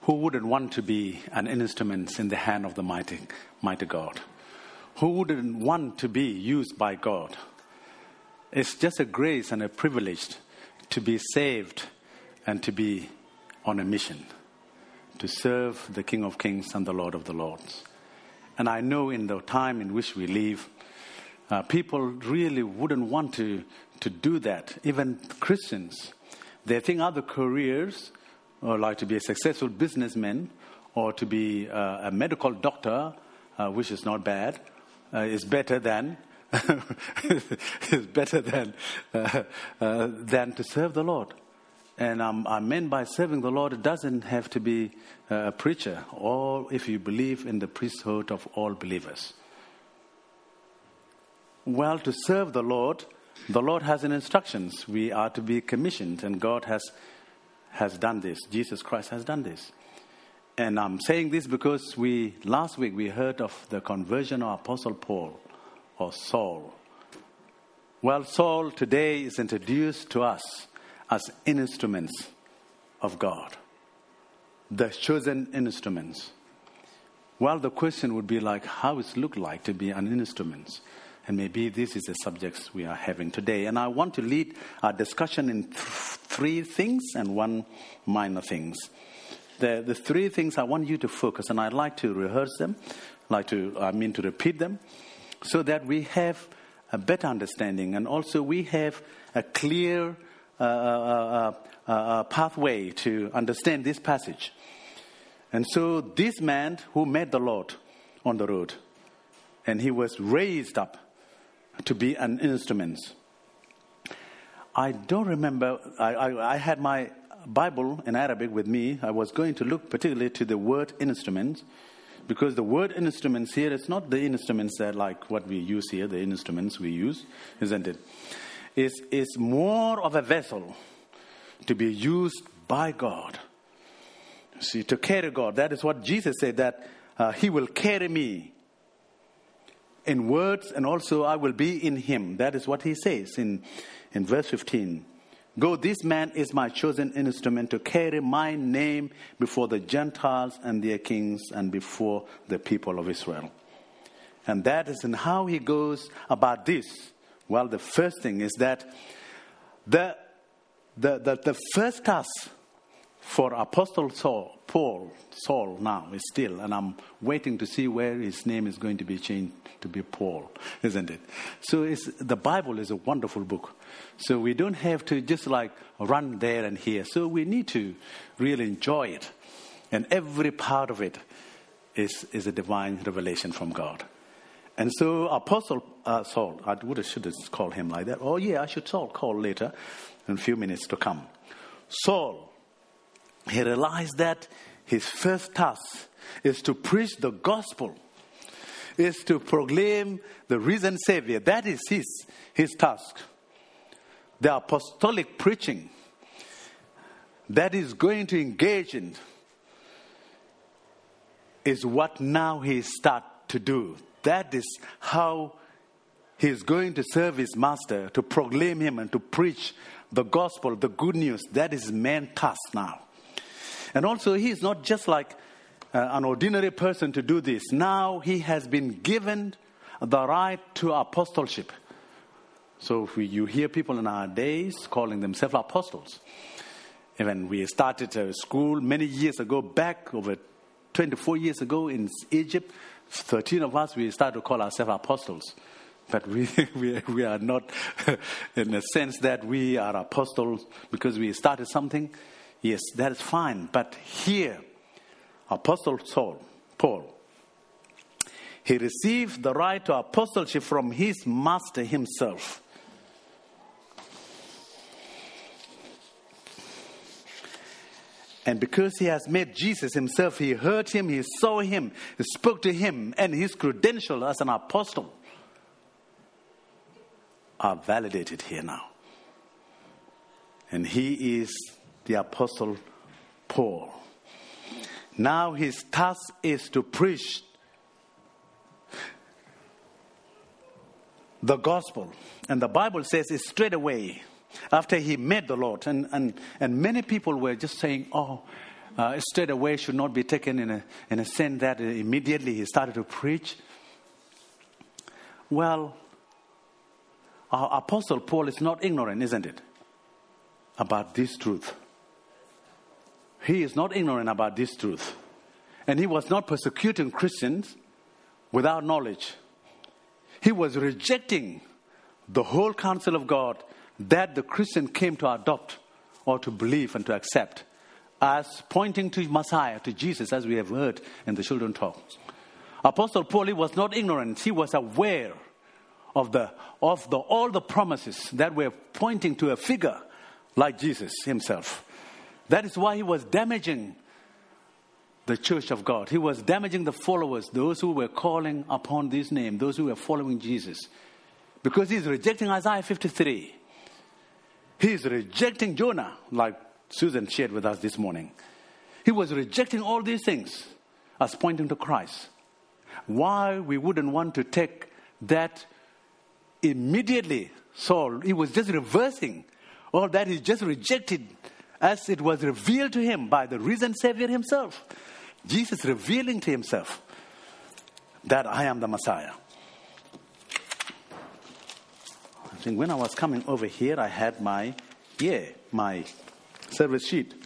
Who wouldn't want to be an instrument in the hand of the mighty God? Who wouldn't want to be used by God? It's just a grace and a privilege to be saved and to be on a mission, to serve the King of Kings and the Lord of the Lords. And I know in the time in which we live, people really wouldn't want to do that. Even Christians, they think other careers, or like to be a successful businessman, or to be a medical doctor, which is not bad, is better than than to serve the Lord. And I meant by serving the Lord, it doesn't have to be a preacher, or if you believe in the priesthood of all believers. Well, to serve the Lord has an instructions. We are to be commissioned, and God has done this. Jesus Christ has done this. And I'm saying this because last week we heard of the conversion of Apostle Paul, or Saul. Well, Saul today is introduced to us as instruments of God, the chosen instruments. Well, the question would be like, how does it look like to be an instrument? And maybe this is the subjects we are having today. And I want to lead our discussion in three things and one minor things. The three things I want you to focus, and I'd like to rehearse them, to repeat them, so that we have a better understanding, and also we have a clear pathway to understand this passage. And so this man who met the Lord on the road, and he was raised up to be an instrument. I don't remember, I had my Bible in Arabic with me. I was going to look particularly to the word instrument, because the word instruments here is not the instruments that like what we use here, the instruments we use, isn't it? It's more of a vessel to be used by God. See, to carry God. That is what Jesus said, that he will carry me in words, and also I will be in him. That is what he says in verse 15. Go, this man is my chosen instrument to carry my name before the Gentiles and their kings and before the people of Israel. And that is in how he goes about this. Well, the first thing is that the first task for Apostle Saul now is still, and I'm waiting to see where his name is going to be changed to be Paul, isn't it? So the Bible is a wonderful book. So we don't have to just like run there and here. So we need to really enjoy it. And every part of it is a divine revelation from God. And so Apostle Saul, should have called him like that. Oh yeah, I should call later in a few minutes to come. Saul, he realized that his first task is to preach the gospel, is to proclaim the risen Savior. That is his task. The apostolic preaching that is going to engage in is what now he starts to do. That is how he is going to serve his master, to proclaim him and to preach the gospel, the good news. That is his main task now. And also he is not just like an ordinary person to do this. Now he has been given the right to apostleship. So you hear people in our days calling themselves apostles. Even we started a school many years ago, back over 24 years ago in Egypt. 13 of us, we started to call ourselves apostles. But we are not in the sense that we are apostles because we started something. Yes, that is fine. But here, Apostle Paul, he received the right to apostleship from his master himself. And because he has met Jesus himself, he heard him, he saw him, he spoke to him, and his credentials as an apostle are validated here now. And he is the Apostle Paul. Now his task is to preach the gospel. And the Bible says it straight away after he met the Lord. And many people were just saying, straight away should not be taken in a sense that immediately he started to preach. Well, our Apostle Paul is not ignorant, isn't it, about this truth. He is not ignorant about this truth. And he was not persecuting Christians without knowledge. He was rejecting the whole counsel of God that the Christian came to adopt or to believe and to accept as pointing to Messiah, to Jesus, as we have heard in the children's talk. Apostle Paul, he was not ignorant. He was aware of all the promises that were pointing to a figure like Jesus himself. That is why he was damaging the church of God. He was damaging the followers, those who were calling upon this name, those who were following Jesus. Because he's rejecting Isaiah 53. He's rejecting Jonah, like Susan shared with us this morning. He was rejecting all these things as pointing to Christ. Why we wouldn't want to take that immediately? Saul, he was just reversing all that. He just rejected as it was revealed to him by the risen Savior himself. Jesus revealing to himself that I am the Messiah. I think when I was coming over here, I had my service sheet.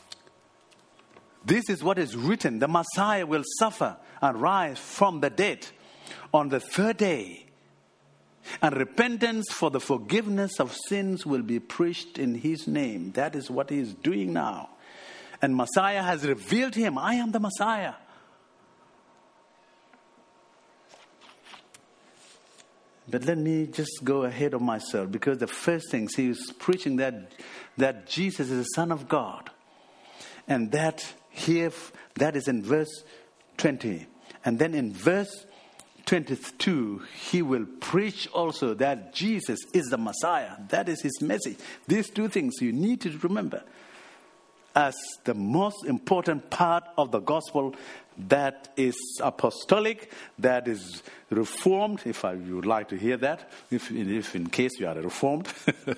This is what is written. The Messiah will suffer and rise from the dead on the third day. And repentance for the forgiveness of sins will be preached in his name. That is what he is doing now. And Messiah has revealed to him, I am the Messiah. But let me just go ahead of myself, because the first things he is preaching that Jesus is the Son of God. And that is in verse 20. And then in verse 22, he will preach also that Jesus is the Messiah. That is his message. These two things you need to remember as the most important part of the gospel that is apostolic, that is reformed, if you would like to hear that, if in case you are reformed.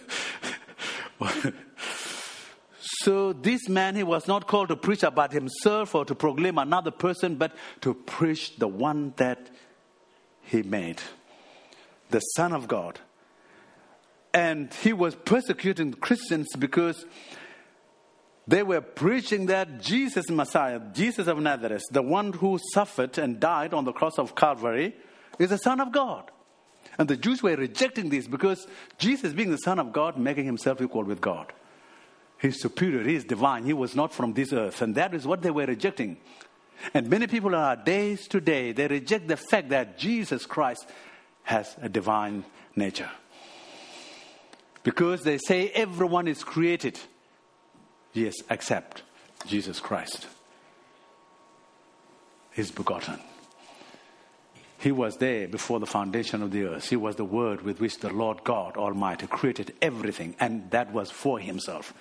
So this man, he was not called to preach about himself or to proclaim another person, but to preach the one that he made, the Son of God. And he was persecuting Christians because they were preaching that Jesus Messiah, Jesus of Nazareth, the one who suffered and died on the cross of Calvary, is the Son of God. And the Jews were rejecting this because Jesus, being the Son of God, making himself equal with God. He's superior, he is divine, he was not from this earth. And that is what they were rejecting. And many people in our days today, they reject the fact that Jesus Christ has a divine nature. Because they say everyone is created. Yes, except Jesus Christ. He's begotten. He was there before the foundation of the earth. He was the word with which the Lord God Almighty created everything. And that was for himself.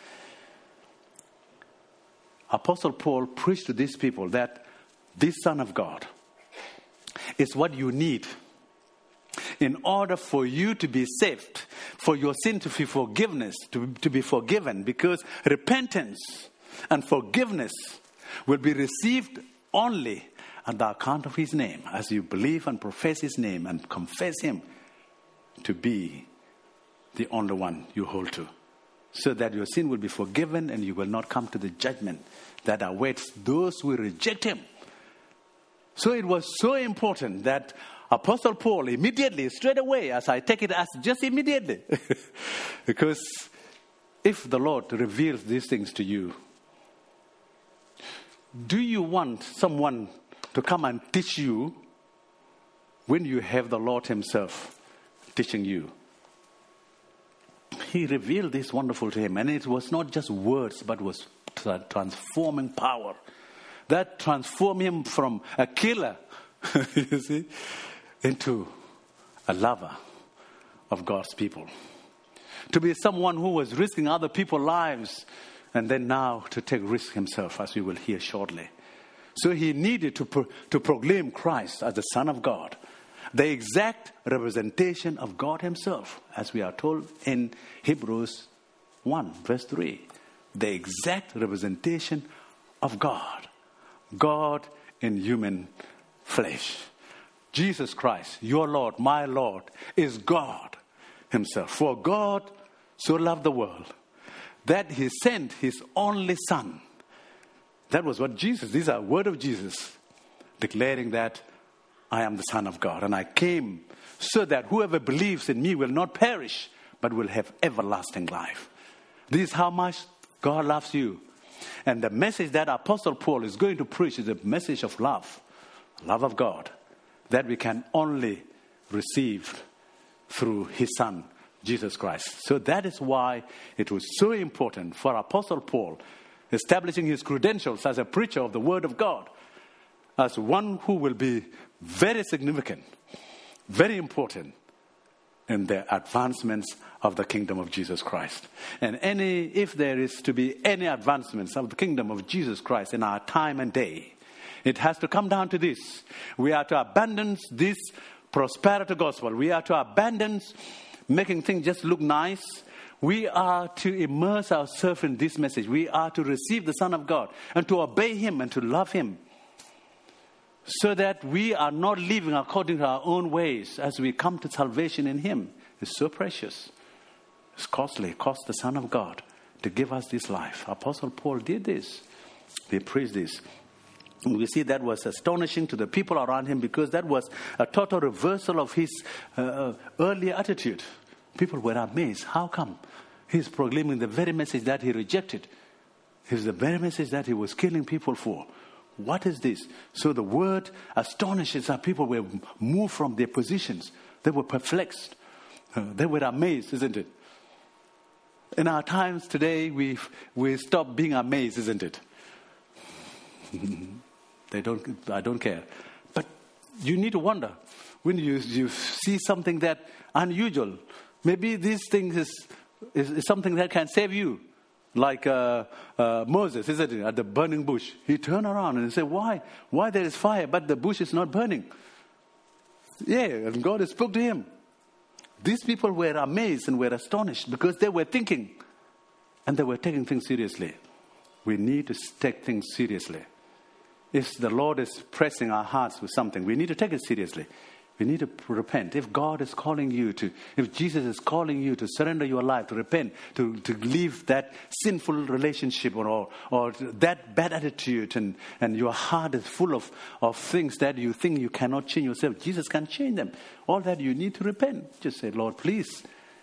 Apostle Paul preached to these people that this Son of God is what you need in order for you to be saved, for your sin to be to be forgiven, because repentance and forgiveness will be received only on the account of his name, as you believe and profess his name and confess him to be the only one you hold to, so that your sin will be forgiven and you will not come to the judgment that awaits those who reject him. So it was so important that Apostle Paul immediately, straight away, as I take it as just immediately, because if the Lord reveals these things to you, do you want someone to come and teach you when you have the Lord himself teaching you? He revealed this wonderful to him, and it was not just words, but was transforming power that transformed him from a killer, you see, into a lover of God's people. To be someone who was risking other people's lives, and then now to take risk himself, as we will hear shortly. So he needed to proclaim Christ as the Son of God, the exact representation of God himself, as we are told in Hebrews 1 verse 3. The exact representation of God. God in human flesh. Jesus Christ, your Lord, my Lord, is God himself. For God so loved the world that he sent his only Son. That was what Jesus, these are words of Jesus, declaring that I am the Son of God. And I came so that whoever believes in me will not perish, but will have everlasting life. This is how much God loves you. And the message that Apostle Paul is going to preach is a message of love of God, that we can only receive through his Son, Jesus Christ. So that is why it was so important for Apostle Paul, establishing his credentials as a preacher of the Word of God, as one who will be very significant, very important in the advancements of the kingdom of Jesus Christ. And if there is to be any advancements of the kingdom of Jesus Christ in our time and day, it has to come down to this. We are to abandon this prosperity gospel. We are to abandon making things just look nice. We are to immerse ourselves in this message. We are to receive the Son of God and to obey him and to love him, so that we are not living according to our own ways as we come to salvation in him. It's so precious. It's costly. It cost the Son of God to give us this life. Apostle Paul did this. He preached this. We see that was astonishing to the people around him, because that was a total reversal of his earlier attitude. People were amazed. How come? He's proclaiming the very message that he rejected. It's the very message that he was killing people for. What is this? So the word astonishes our people. Were moved from their positions. They were perplexed. They were amazed, isn't it? In our times today, we stop being amazed, isn't it? I don't care. But you need to wonder when you see something that unusual. Maybe this thing is something that can save you. Like Moses, isn't it? At the burning bush. He turned around and said, why? Why there is fire, but the bush is not burning? Yeah, and God spoke to him. These people were amazed and were astonished because they were thinking. And they were taking things seriously. We need to take things seriously. If the Lord is pressing our hearts with something, we need to take it seriously. We need to repent. If God is calling you if Jesus is calling you to surrender your life, to repent, to leave that sinful relationship or that bad attitude, and your heart is full of things that you think you cannot change yourself, Jesus can change them. All that you need to repent. Just say, Lord, please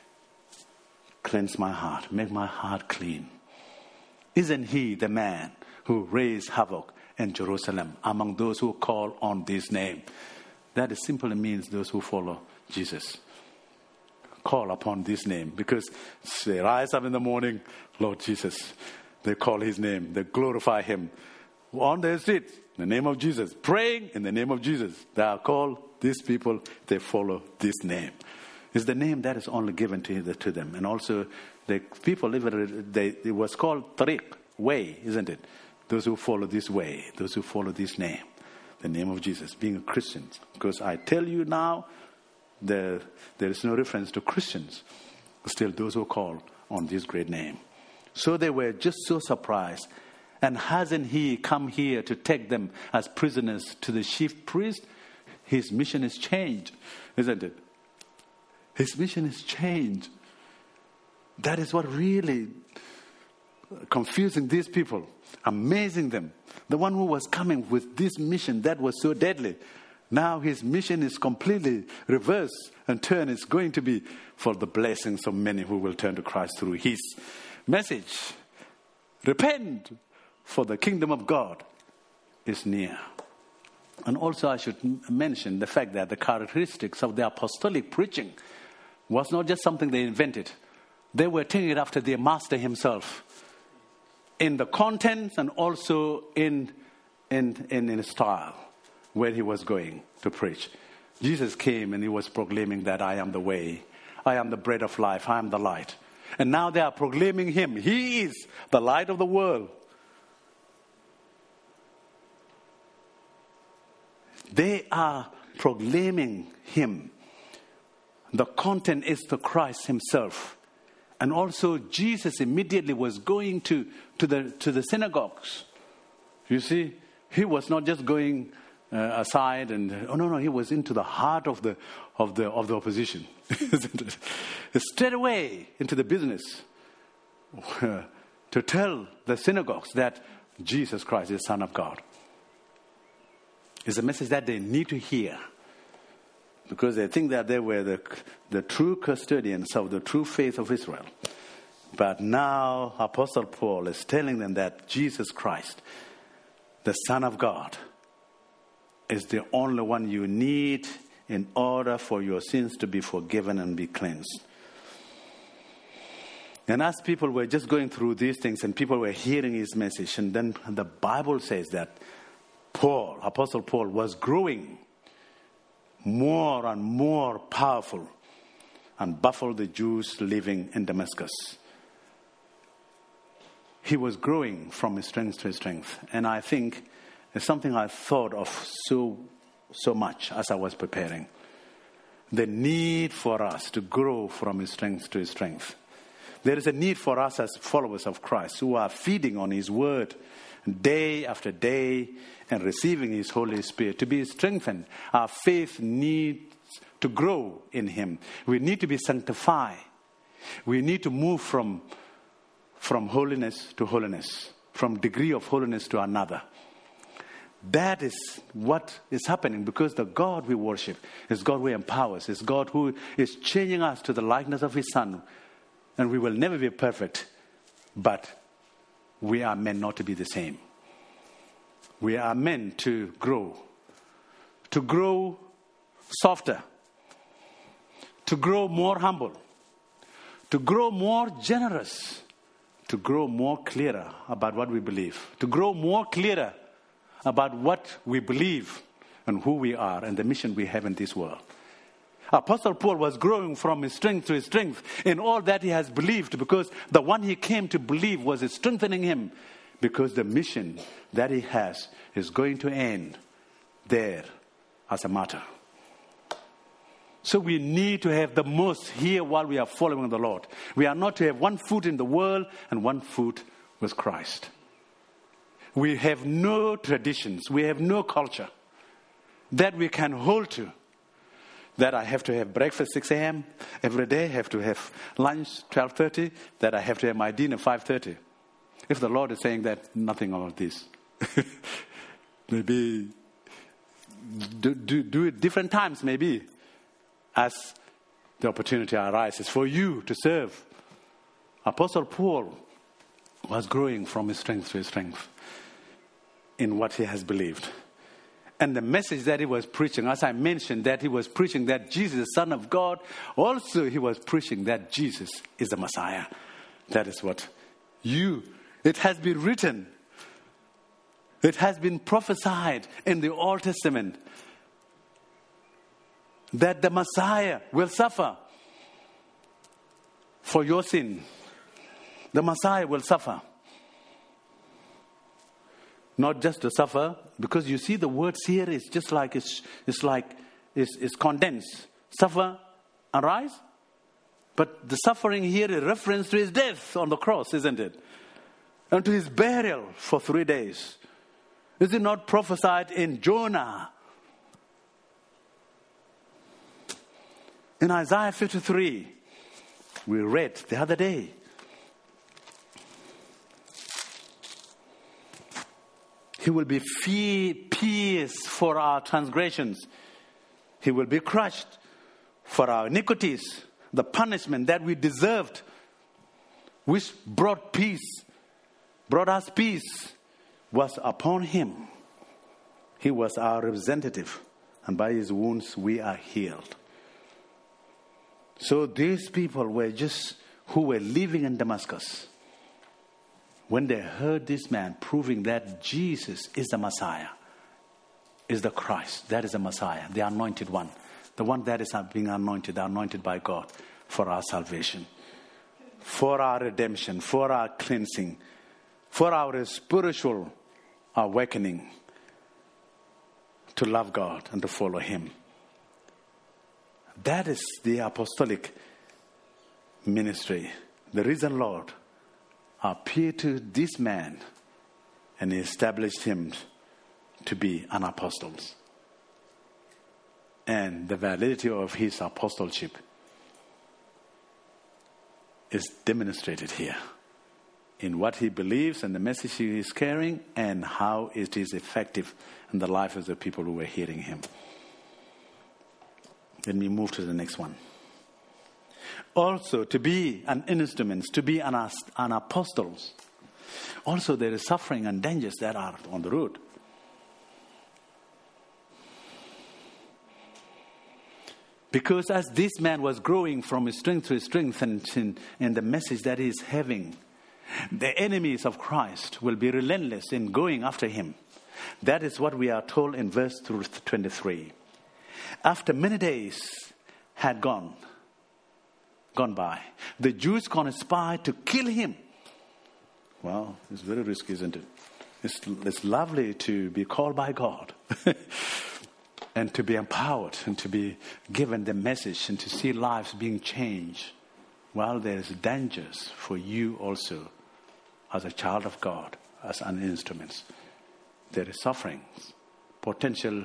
cleanse my heart. Make my heart clean. Isn't he the man who raised havoc in Jerusalem among those who call on this name? That simply means those who follow Jesus. Call upon this name, because they rise up in the morning, Lord Jesus. They call his name. They glorify him. On their street, in the name of Jesus. Praying in the name of Jesus. They are called, these people, they follow this name. It's the name that is only given to them. And also, the people, it was called Tariq, way, isn't it? Those who follow this way, those who follow this name. The name of Jesus, being a Christian. Because I tell you now, there is no reference to Christians. Still, those who call on this great name. So they were just so surprised. And hasn't he come here to take them as prisoners to the chief priest? His mission is changed, isn't it? His mission is changed. That is what really confusing these people, amazing them. The one who was coming with this mission that was so deadly, now his mission is completely reversed and turned. It's going to be for the blessings of many who will turn to Christ through his message. Repent, for the kingdom of God is near. And also I should mention the fact that the characteristics of the apostolic preaching was not just something they invented. They were taking it after their master himself, in the contents and also in style, where he was going to preach. Jesus came and he was proclaiming that I am the way, I am the bread of life, I am the light. And now they are proclaiming him. He is the light of the world. They are proclaiming him. The content is the Christ himself. And also Jesus immediately was going to the synagogues You see, he was not just going aside and he was into the heart of the opposition. Straight away into the business to tell the synagogues that Jesus Christ is the Son of God. It's a message that they need to hear, because they think that they were the true custodians of the true faith of Israel. But now Apostle Paul is telling them that Jesus Christ, the Son of God, is the only one you need in order for your sins to be forgiven and be cleansed. And as people were just going through these things and people were hearing his message, and then the Bible says that Apostle Paul, was growing more and more powerful and baffled the Jews living in Damascus. He was growing from strength to strength. And I think it's something I thought of so much as I was preparing. The need for us to grow from strength to strength. There is a need for us as followers of Christ who are feeding on his word day after day and receiving his Holy Spirit to be strengthened. Our faith needs to grow in him. We need to be sanctified. We need to move from holiness to holiness, from degree of holiness to another. That is what is happening, because the God we worship is God who empowers, is God who is changing us to the likeness of his Son. And we will never be perfect, but we are meant not to be the same. We are meant to grow softer, to grow more humble, to grow more generous, to grow more clearer about what we believe, to grow more clearer about what we believe and who we are and the mission we have in this world. Apostle Paul was growing from strength to strength in all that he has believed, because the one he came to believe was strengthening him, because the mission that he has is going to end there as a martyr. So we need to have the most here while we are following the Lord. We are not to have one foot in the world and one foot with Christ. We have no traditions, we have no culture that we can hold to. That I have to have breakfast 6 a.m. every day, have to have lunch 12:30, that I have to have my dinner 5:30. If the Lord is saying that, nothing of this. Maybe do it different times, maybe, as the opportunity arises for you to serve. Apostle Paul was growing from strength to strength in what he has believed. And the message that he was preaching, as I mentioned, that he was preaching that Jesus is the Son of God, also he was preaching that Jesus is the Messiah. That is what it has been written. It has been prophesied in the Old Testament that the Messiah will suffer for your sin. The Messiah will suffer. Not just to suffer, because you see the words here is just like it's condensed. Suffer and rise. But the suffering here is reference to his death on the cross, isn't it? And to his burial for 3 days. Is it not prophesied in Jonah? In Isaiah 53, we read the other day. He will be pierced for our transgressions. He will be crushed for our iniquities. The punishment that we deserved, which brought us peace, was upon him. He was our representative, and by his wounds we are healed. So these people who were living in Damascus, when they heard this man proving that Jesus is the Messiah, is the Christ, that is the Messiah, the anointed one, the one that is being anointed by God for our salvation, for our redemption, for our cleansing, for our spiritual awakening to love God and to follow him. That is the apostolic ministry. The risen Lord appeared to this man And he established him to be an apostle. And the validity of his apostleship is demonstrated here in what he believes and the message he is carrying and how it is effective in the life of the people who were hearing him. Let me move to the next one. Also, to be an instrument, to be an apostle, also there is suffering and dangers that are on the road. Because as this man was growing from strength to strength and the message that he is having, the enemies of Christ will be relentless in going after him. That is what we are told in verse 23. After many days had gone by, the Jews conspired to kill him. Well, it's very risky, isn't it? It's lovely to be called by God and to be empowered and to be given the message and to see lives being changed. Well, there's dangers for you also as a child of God, as an instrument. There is suffering, potential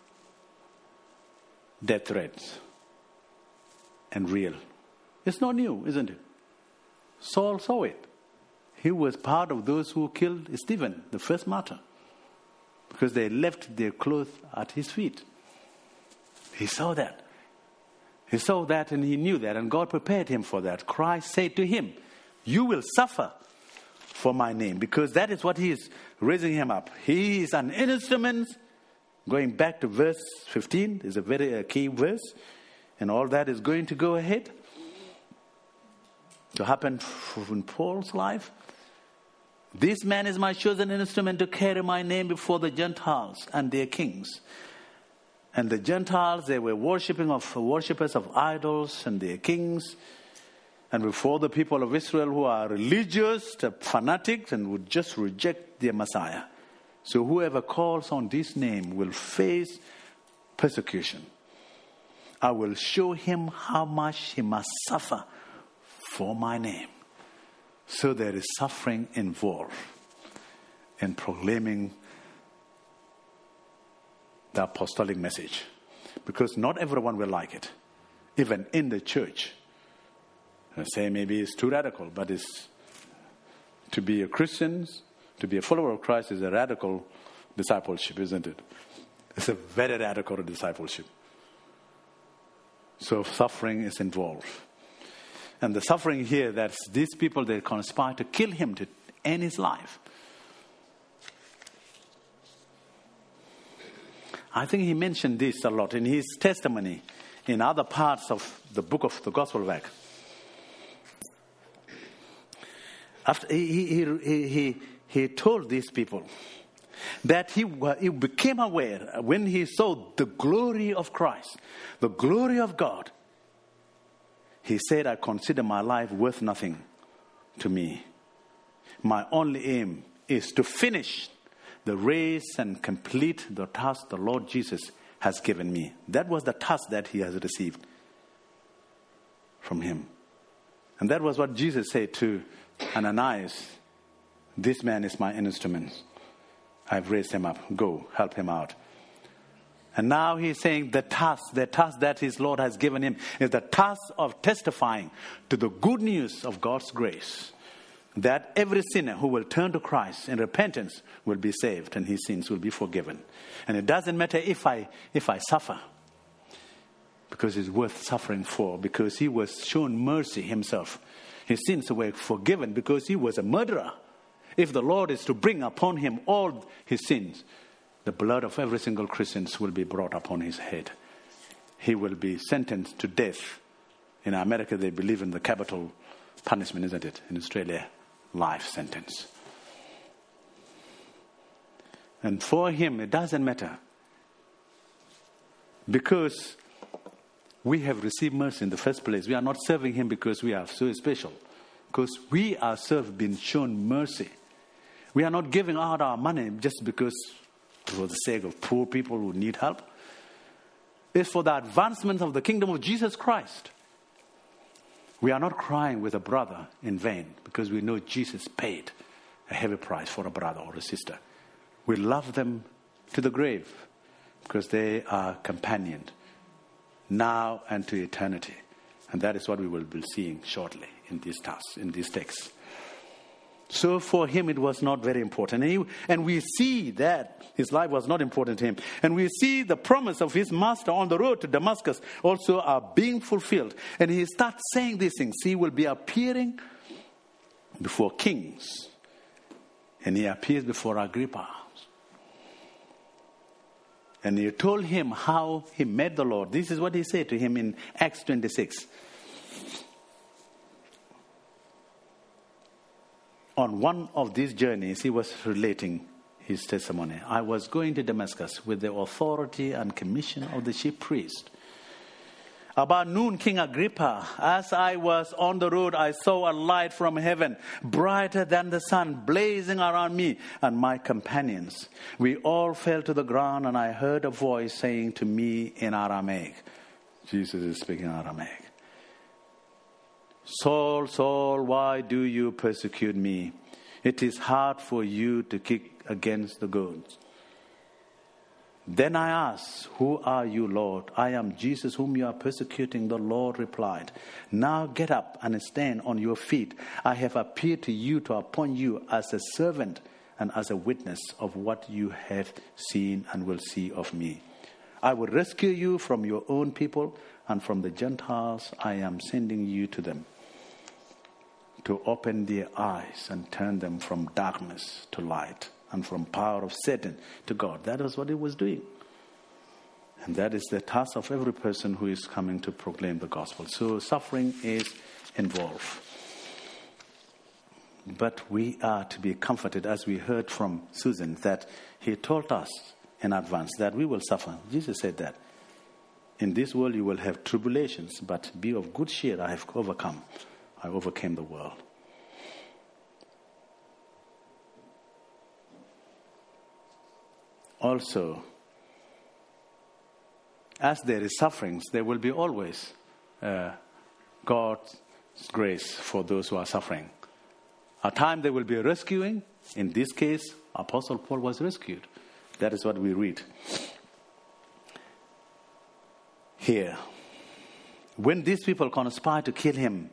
death threats, and real. It's not new, isn't it? Saul saw it. He was part of those who killed Stephen, the first martyr, because they left their clothes at his feet. He saw that. He saw that and he knew that, and God prepared him for that. Christ said to him, "You will suffer for my name," because that is what he is raising him up. He is an instrument. Going back to verse 15 is a very key verse, and all that is going to go ahead to happen in Paul's life. This man is my chosen instrument to carry my name before the Gentiles and their kings. And the Gentiles, they were worshippers of idols and their kings. And before the people of Israel who are religious, fanatics, and would just reject their Messiah. So whoever calls on this name will face persecution. I will show him how much he must suffer for my name. So there is suffering involved in proclaiming the apostolic message. Because not everyone will like it. Even in the church. I say maybe it's too radical, but it's to be a Christian, to be a follower of Christ is a radical discipleship, isn't it? It's a very radical discipleship. So suffering is involved. And the suffering here, that's these people, they conspire to kill him, to end his life. I think he mentioned this a lot in his testimony in other parts of the book of the Gospel of Acts. After he told these people that he became aware when he saw the glory of Christ, the glory of God. He said, "I consider my life worth nothing to me. My only aim is to finish the race and complete the task the Lord Jesus has given me." That was the task that he has received from him. And that was what Jesus said to Ananias. "This man is my instrument. I've raised him up. Go, help him out." And now he's saying the task that his Lord has given him is the task of testifying to the good news of God's grace. That every sinner who will turn to Christ in repentance will be saved and his sins will be forgiven. And it doesn't matter if I suffer, because it's worth suffering for, because he was shown mercy himself. His sins were forgiven because he was a murderer. If the Lord is to bring upon him all his sins, the blood of every single Christian will be brought upon his head. He will be sentenced to death. In America, they believe in the capital punishment, isn't it? In Australia, life sentence. And for him, it doesn't matter. Because we have received mercy in the first place. We are not serving him because we are so special. Because we ourselves have been shown mercy. We are not giving out our money just because for the sake of poor people who need help. It's for the advancement of the kingdom of Jesus Christ. We are not crying with a brother in vain because we know Jesus paid a heavy price for a brother or a sister. We love them to the grave because they are companioned now and to eternity. And that is what we will be seeing shortly in these texts. So for him, it was not very important. And we see that his life was not important to him. And we see the promise of his master on the road to Damascus also are being fulfilled. And he starts saying these things. He will be appearing before kings. And he appears before Agrippa. And he told him how he met the Lord. This is what he said to him in Acts 26. On one of these journeys, he was relating his testimony. I was going to Damascus with the authority and commission of the chief priest. About noon, King Agrippa, as I was on the road, I saw a light from heaven, brighter than the sun, blazing around me and my companions. We all fell to the ground, and I heard a voice saying to me in Aramaic. Jesus is speaking Aramaic. Saul, Saul, why do you persecute me? It is hard for you to kick against the goads. Then I asked, who are you, Lord? I am Jesus whom you are persecuting. The Lord replied, now get up and stand on your feet. I have appeared to you to appoint you as a servant and as a witness of what you have seen and will see of me. I will rescue you from your own people and from the Gentiles. I am sending you to them, to open their eyes and turn them from darkness to light and from power of Satan to God. That is what he was doing. And that is the task of every person who is coming to proclaim the gospel. So suffering is involved. But we are to be comforted, as we heard from Susan, that he told us in advance that we will suffer. Jesus said that. In this world you will have tribulations, but be of good cheer. I have overcome. I overcame the world. Also, as there is sufferings, there will be always God's grace for those who are suffering. A time there will be a rescuing. In this case, Apostle Paul was rescued. That is what we read here. When these people conspired to kill him,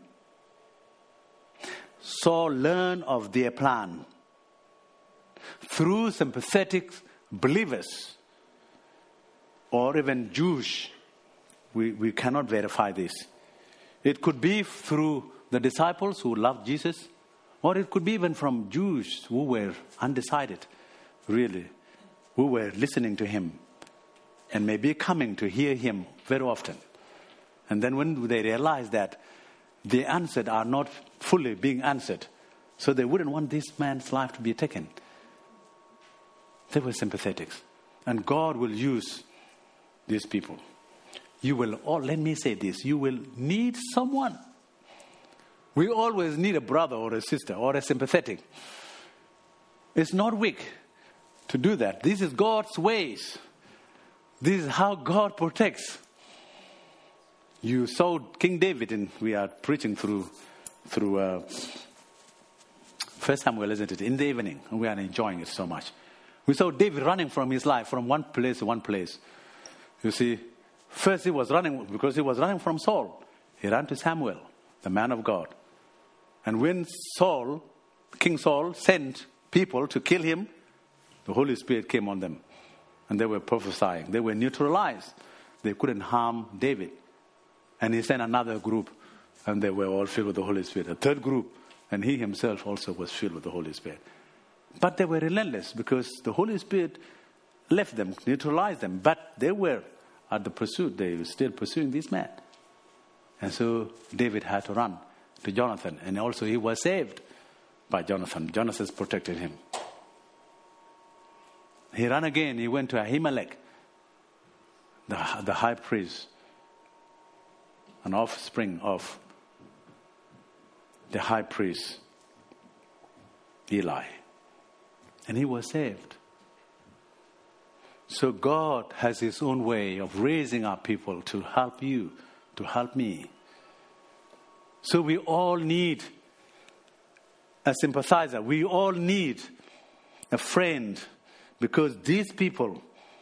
Saul learned of their plan through sympathetic believers or even Jews. We cannot verify this. It could be through the disciples who loved Jesus, or it could be even from Jews who were undecided, really, who were listening to him and maybe coming to hear him very often. And then when they realized that the answered are not fully being answered, so they wouldn't want this man's life to be taken. They were sympathetic. And God will use these people. You will, let me say this, you will need someone. We always need a brother or a sister or a sympathetic. It's not weak to do that. This is God's ways. This is how God protects. You saw King David, and we are preaching through 1 Samuel, isn't it? In the evening, and we are enjoying it so much. We saw David running from his life from one place to one place. You see, first he was running because he was running from Saul. He ran to Samuel, the man of God. And when King Saul sent people to kill him, the Holy Spirit came on them. And they were prophesying. They were neutralized. They couldn't harm David. And he sent another group, and they were all filled with the Holy Spirit. A third group, and he himself also was filled with the Holy Spirit. But they were relentless because the Holy Spirit left them, neutralized them. But they were at the pursuit. They were still pursuing this man. And so David had to run to Jonathan. And also he was saved by Jonathan. Jonathan protected him. He ran again. He went to Ahimelech, the high priest, an offspring of the high priest Eli. And he was saved. So God has his own way of raising up people to help you, to help me. So we all need a sympathizer. We all need a friend, because these people,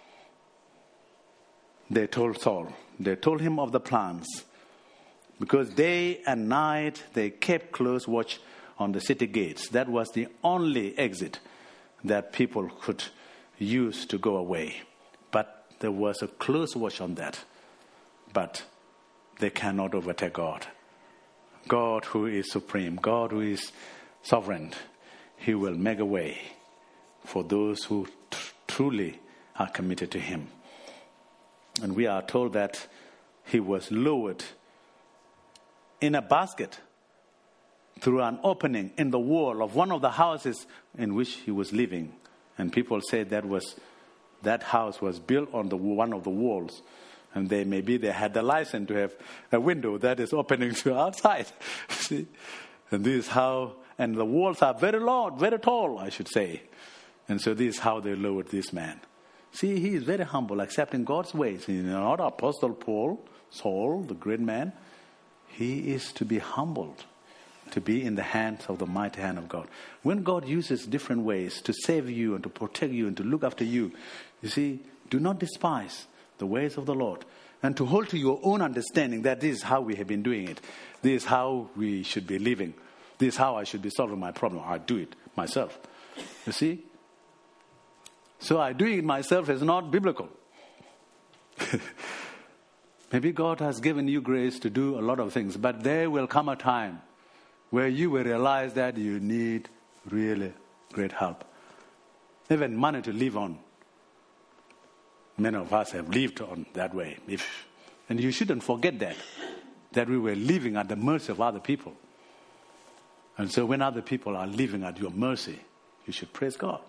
they told Saul, they told him of the plans. Because day and night they kept close watch on the city gates. That was the only exit that people could use to go away. But there was a close watch on that. But they cannot overtake God. God who is supreme, God who is sovereign, He will make a way for those who truly are committed to Him. And we are told that He was lowered in a basket through an opening in the wall of one of the houses in which he was living. And people say that house was built on one of the walls. And they had the license to have a window that is opening to outside. See? And this is how, and the walls are very long, very tall, I should say. And so this is how they lowered this man. See, he is very humble, accepting God's ways. He's not Apostle Paul, Saul, the great man. He is to be humbled, to be in the hands of the mighty hand of God. When God uses different ways to save you and to protect you and to look after you, you see, do not despise the ways of the Lord, and to hold to your own understanding that this is how we have been doing it. This is how we should be living. This is how I should be solving my problem. I do it myself. You see? So I doing it myself is not biblical. Maybe God has given you grace to do a lot of things, but there will come a time where you will realize that you need really great help. Even money to live on. Many of us have lived on that way. And you shouldn't forget that we were living at the mercy of other people. And so when other people are living at your mercy, you should praise God.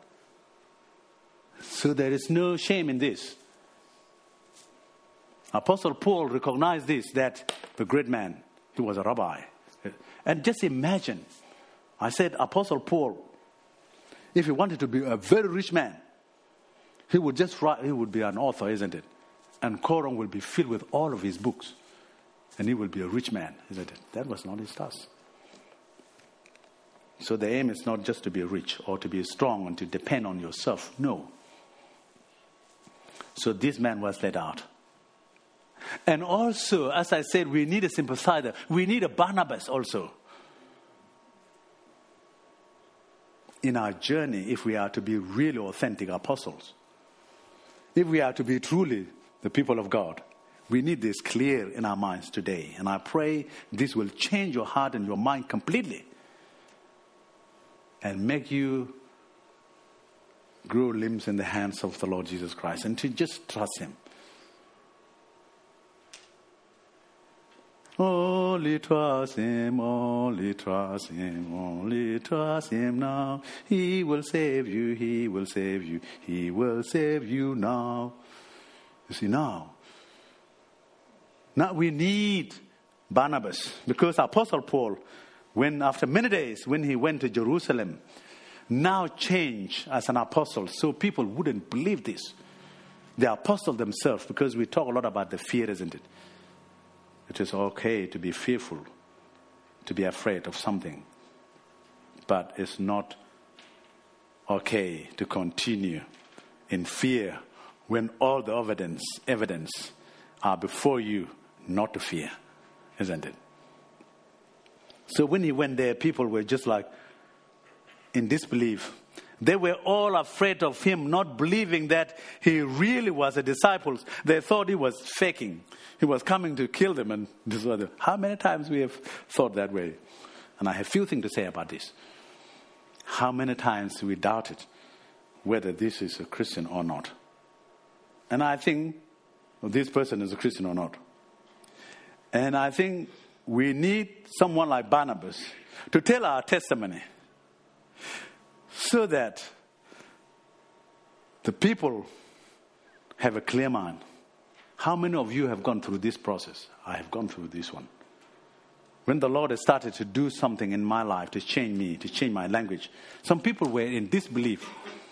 So there is no shame in this. Apostle Paul recognized this, that the great man, he was a rabbi. And just imagine, I said Apostle Paul, if he wanted to be a very rich man, he would just write, he would be an author, isn't it? And Quran will be filled with all of his books. And he will be a rich man, isn't it? That was not his task. So the aim is not just to be rich or to be strong and to depend on yourself. No. So this man was let out. And also, as I said, we need a sympathizer. We need a Barnabas also. In our journey, if we are to be really authentic apostles, if we are to be truly the people of God, we need this clear in our minds today. And I pray this will change your heart and your mind completely and make you grow limbs in the hands of the Lord Jesus Christ and to just trust Him. Only trust Him, only trust Him, only trust Him now. He will save you, He will save you, He will save you now. You see, now we need Barnabas, because Apostle Paul, after many days, when he went to Jerusalem, now changed as an apostle, so people wouldn't believe this. The apostle themselves, because we talk a lot about the fear, isn't it? It is okay to be fearful, to be afraid of something. But it's not okay to continue in fear when all the evidence are before you not to fear, isn't it? So when he went there, people were just like in disbelief. They were all afraid of him, not believing that he really was a disciple. They thought he was faking. He was coming to kill them and this other. How many times we have thought that way? And I have few things to say about this. How many times we doubted whether this is a Christian or not. And I think this person is a Christian or not. And I think we need someone like Barnabas to tell our testimony, so that the people have a clear mind. How many of you have gone through this process? I have gone through this one. When the Lord has started to do something in my life to change me, to change my language, some people were in disbelief.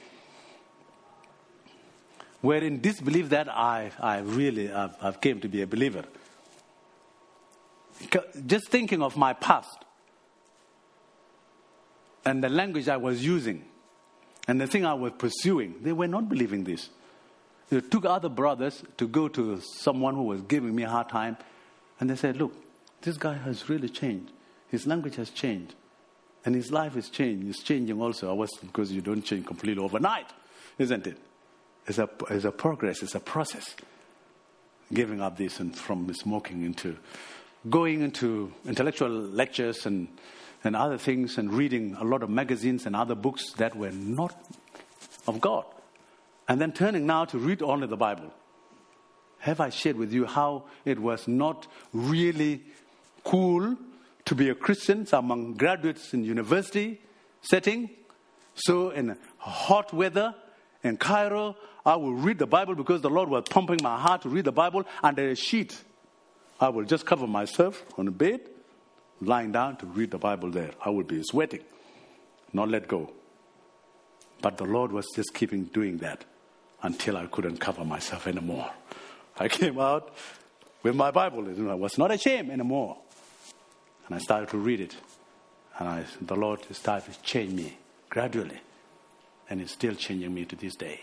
Were in disbelief that I've came to be a believer. Just thinking of my past. and the language I was using and the thing I was pursuing, they were not believing this. They took other brothers to go to someone who was giving me a hard time, and they said, look, this guy has really changed. His language has changed. And his life is changed. It's changing also. Because you don't change completely overnight, isn't it? It's a progress. It's a process. Giving up this and from smoking into going into intellectual lectures and other things and reading a lot of magazines and other books that were not of God. And then turning now to read only the Bible. Have I shared with you how it was not really cool to be a Christian among graduates in university setting? So in hot weather in Cairo, I will read the Bible because the Lord was pumping my heart to read the Bible under a sheet. I will just cover myself on a bed, lying down to read the Bible there. I will be sweating, not let go. But the Lord was just keeping doing that until I couldn't cover myself anymore. I came out with my Bible. I was not ashamed anymore. And I started to read it. And the Lord started to change me gradually. And it's still changing me to this day.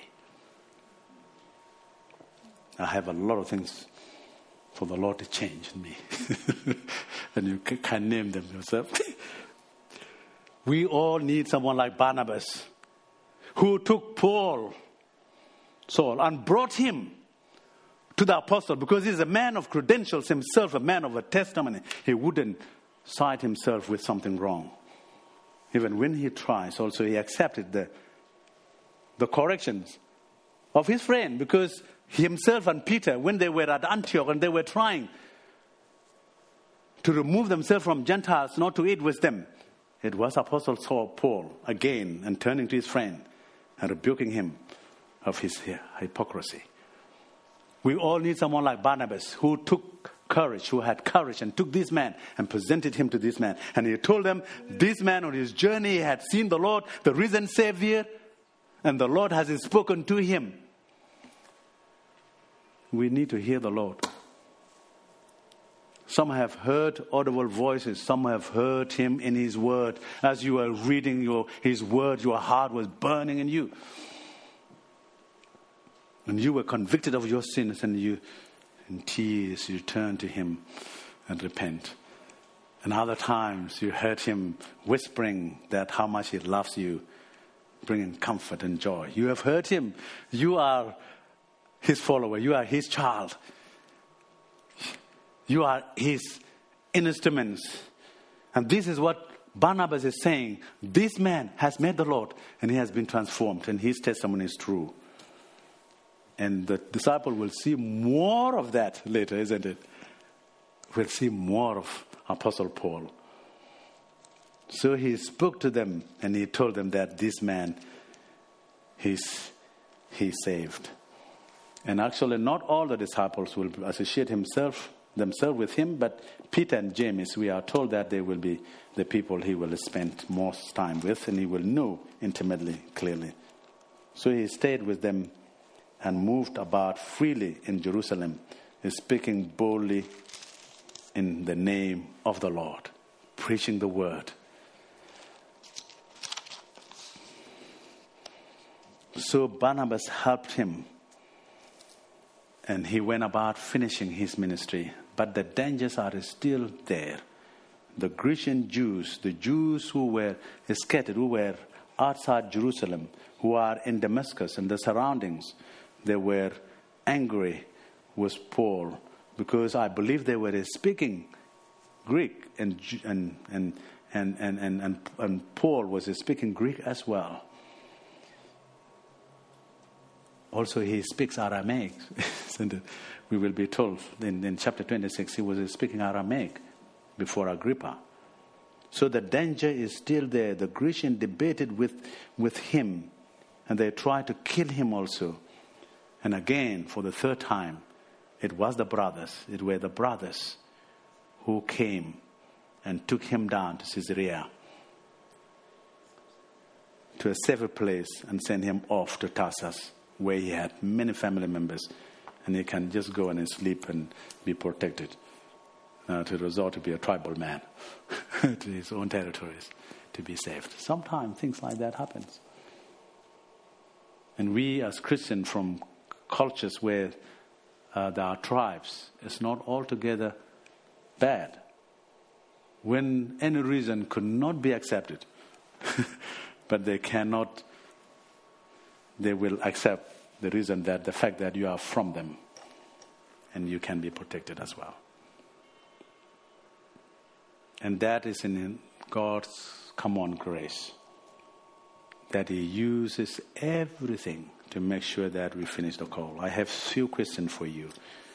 I have a lot of things for the Lord to change in me. And you can name them yourself. We all need someone like Barnabas, who took Saul, and brought him to the apostle, because he's a man of credentials himself, a man of a testimony. He wouldn't side himself with something wrong. Even when he tries, also he accepted the corrections of his friend, because himself and Peter, when they were at Antioch and they were trying to remove themselves from Gentiles, not to eat with them, it was Apostle Paul again, and turning to his friend and rebuking him of his hypocrisy. We all need someone like Barnabas, who took courage, who had courage, and took this man and presented him to this man. And he told them, this man on his journey had seen the Lord, the risen Savior, and the Lord has spoken to him. We need to hear the Lord. Some have heard audible voices. Some have heard him in his word. As you are reading his word, your heart was burning in you. And you were convicted of your sins, and you, in tears, you turned to him and repent. And other times you heard him whispering that how much he loves you, bringing comfort and joy. You have heard him. You are his follower. You are his child. You are his instruments. And this is what Barnabas is saying. This man has met the Lord, and he has been transformed, and his testimony is true. And the disciple will see more of that later, isn't it? We'll see more of Apostle Paul. So he spoke to them, and he told them that this man, he's saved. And actually, not all the disciples will associate themselves with him, but Peter and James, we are told that they will be the people he will spend most time with, and he will know intimately, clearly. So he stayed with them and moved about freely in Jerusalem, speaking boldly in the name of the Lord, preaching the word. So Barnabas helped him, and he went about finishing his ministry. But the dangers are still there. The Grecian Jews, the Jews who were scattered, who were outside Jerusalem, who are in Damascus and the surroundings, they were angry with Paul, because I believe they were speaking Greek, and Paul was speaking Greek as well. Also, he speaks Aramaic. We will be told in chapter 26, he was speaking Aramaic before Agrippa. So the danger is still there. The Grecians debated with him, and they tried to kill him also. And again, for the third time, it were the brothers who came and took him down to Caesarea, to a safe place, and sent him off to Tarsus, where he had many family members, and he can just go and sleep and be protected, to resort to be a tribal man to his own territories, to be saved. Sometimes things like that happens. And we as Christians from cultures where there are tribes, it's not altogether bad. When any reason could not be accepted, but they will accept the reason that the fact that you are from them and you can be protected as well. And that is in God's common grace, that He uses everything to make sure that we finish the call. I have few questions for you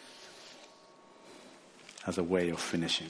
as a way of finishing.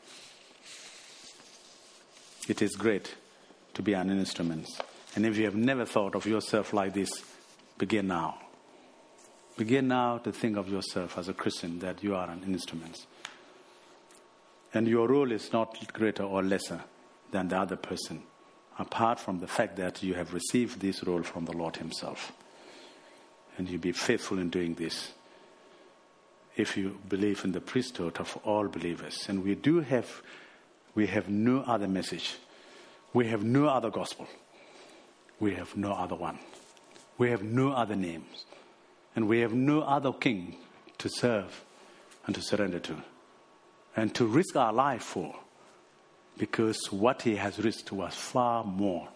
It is great to be an instrument. And if you have never thought of yourself like this, begin now. Begin now to think of yourself as a Christian, that you are an instrument. And your role is not greater or lesser than the other person, apart from the fact that you have received this role from the Lord Himself. And you be faithful in doing this if you believe in the priesthood of all believers. And we have no other message. We have no other gospel. We have no other one. We have no other names. And we have no other king to serve and to surrender to and to risk our life for, because what He has risked was far more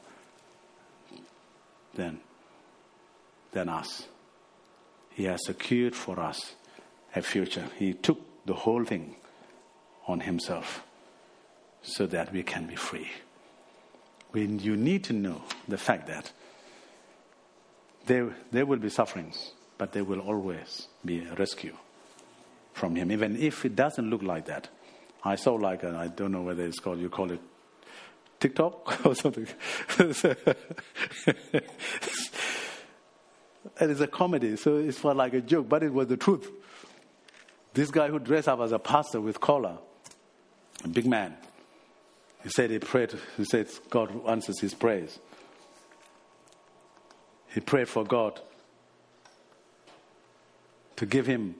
than us. He has secured for us a future. He took the whole thing on Himself so that we can be free. You need to know the fact that there will be sufferings, but there will always be a rescue from Him, even if it doesn't look like that. I saw I don't know whether it's called, you call it TikTok or something. It is a comedy, so it's for like a joke, but it was the truth. This guy who dressed up as a pastor with collar, a big man, he said God answers his prayers. He prayed for God to give him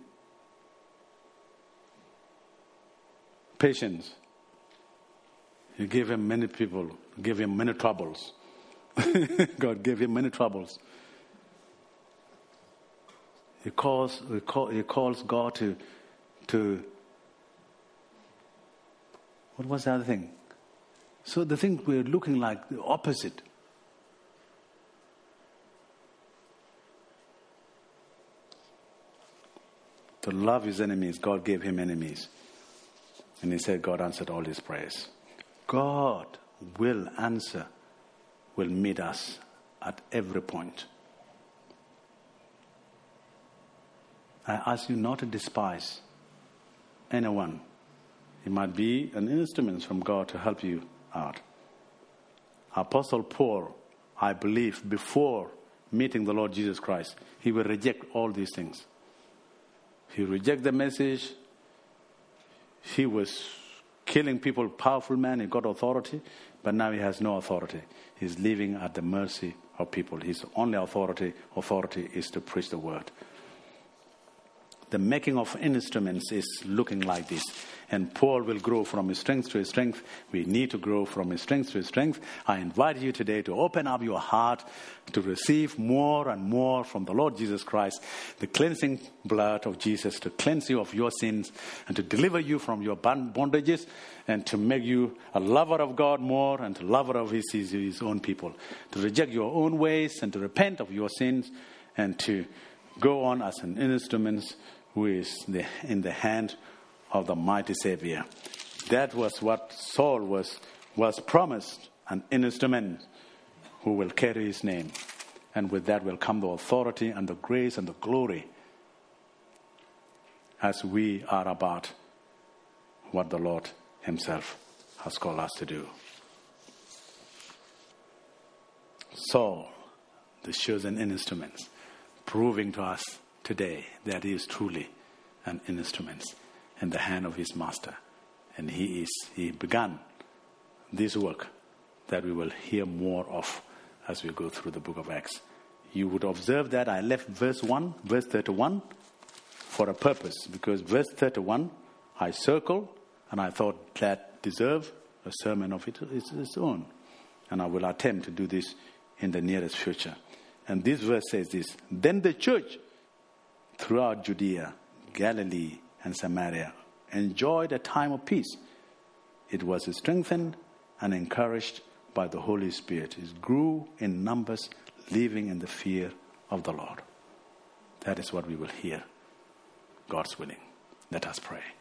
patience. He gave him many people, gave him many troubles. God gave him many troubles. He calls God to what was the other thing? So the thing we're looking like the opposite. To love his enemies, God gave him enemies. And he said God answered all his prayers. God will answer, will meet us at every point. I ask you not to despise anyone. He might be an instrument from God to help you out. Apostle Paul, I believe, before meeting the Lord Jesus Christ, he will reject all these things. He rejected the message. He was killing people, powerful man. He got authority, but now he has no authority. He's living at the mercy of people. His only authority is to preach the word. The making of instruments is looking like this. And Paul will grow from his strength to his strength. We need to grow from his strength to his strength. I invite you today to open up your heart to receive more and more from the Lord Jesus Christ, the cleansing blood of Jesus to cleanse you of your sins and to deliver you from your bondages and to make you a lover of God more and a lover of his own people, to reject your own ways and to repent of your sins and to go on as an instrument who is in the hand of the mighty Savior. That was what Saul was promised, an instrument who will carry his name. And with that will come the authority and the grace and the glory as we are about what the Lord himself has called us to do. Saul, the chosen instrument, proving to us today that he is truly an instrument in the hand of his master. And he began this work that we will hear more of as we go through the book of Acts. You would observe that I left verse 31 for a purpose, because verse 31 I circled and I thought that deserved a sermon of its own. And I will attempt to do this in the nearest future. And this verse says this: Then the church throughout Judea, Galilee, and Samaria enjoyed a time of peace. It was strengthened and encouraged by the Holy Spirit. It grew in numbers, living in the fear of the Lord. That is what we will hear, God's willing. Let us pray.